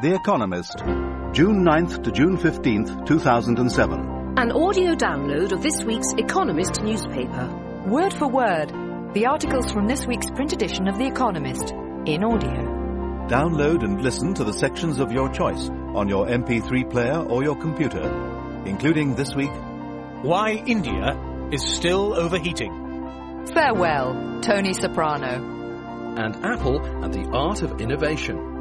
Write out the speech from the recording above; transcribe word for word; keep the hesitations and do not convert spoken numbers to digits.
The Economist, June ninth to June fifteenth, two thousand seven. An audio download of this week's Economist newspaper. Word for word, the articles from this week's print edition of The Economist, in audio. Download and listen to the sections of your choice on your M P three player or your computer, including this week: Why India is still overheating. Farewell, Tony Soprano. And Apple and the art of innovation.